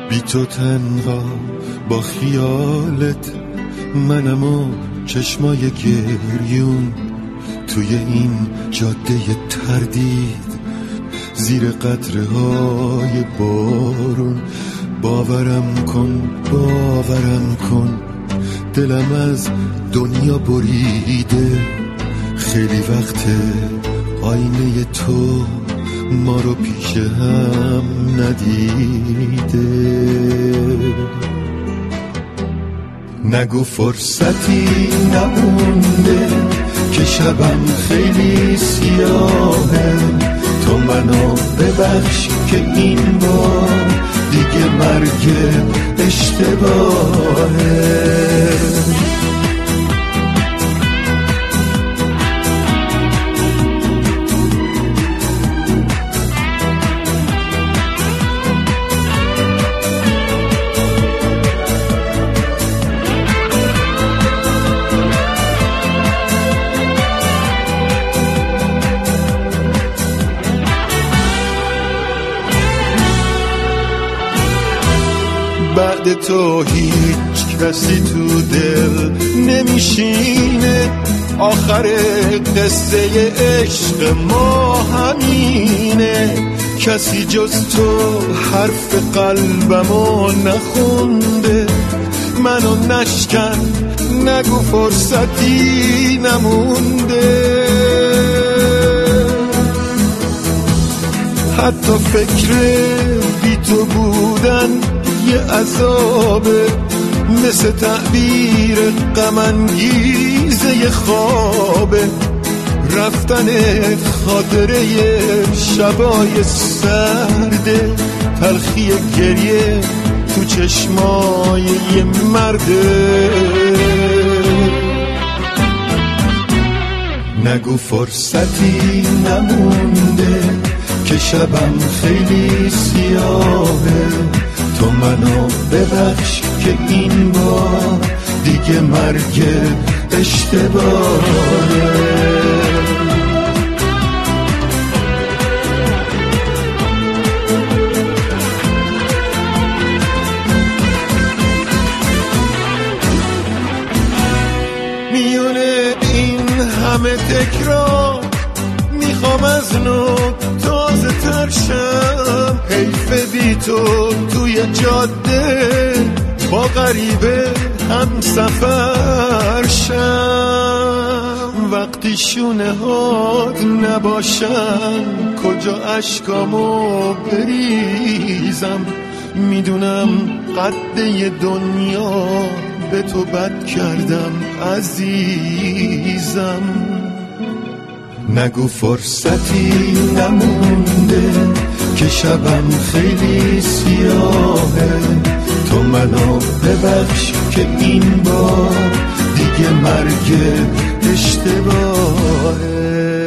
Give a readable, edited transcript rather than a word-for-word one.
بی تو تنها با خیالت منم و چشمای گریون توی این جاده تردید زیر قطره‌های بارون. باورم کن دلم از دنیا بریده، خیلی وقته آینه تو ما رو پیش هم ندیده. نگو فرصتی نمونده که شبم خیلی سیاهه، تو منو ببخش که این بار دیگه مرگ اشتباهه. بعد تو هیچ کسی تو دل نمیشینه، آخر قصه عشق ما همینه. کسی جز تو حرف قلبمو نخونده، منو نشکن نگو فرصتی نمونده. حتی فکر بی تو بودن یه عذابه، مثل تعبیر غم انگیزه خوابه. رفتنت خاطره شبای سرده، تلخی گریه تو چشمای یه مرده. نگو فرصتی نمونده که شبم خیلی سیاهه، تو منو ببخش که این بار دیگه مرگ اشتباهه. میونه این همه تکرار میخوام از نو تازه تر شم. حیف بی تو توی جاده با غریبه هم سفر شم. وقتی شونه هات نباشن کجا اشکامو بریزم، میدونم قد دنیا به تو بد کردم عزیزم. نگو فرصتی نمونده که شبم خیلی سیاهه، تو منو ببخش که این بار دیگه مرگ اشتباهه.